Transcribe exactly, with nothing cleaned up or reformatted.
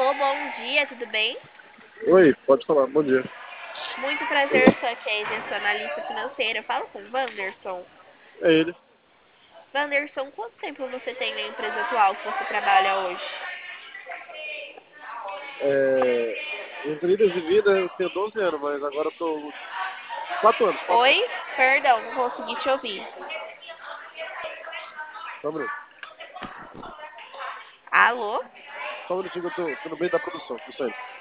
Alô, bom dia, tudo bem? Oi, pode falar, bom dia. Muito prazer, sou a Keisia, sou analista financeira. Falo com o Wanderson. É ele. Wanderson, quanto tempo você tem na empresa atual que você trabalha hoje? É... Entre idas e vindas, eu tenho doze anos, mas agora eu tô. quatro anos, quatro Oi? anos. Perdão, não consegui te ouvir. Só um minuto. Alô? Só um minutinho que eu tô, tô no meio da produção, tô saindo.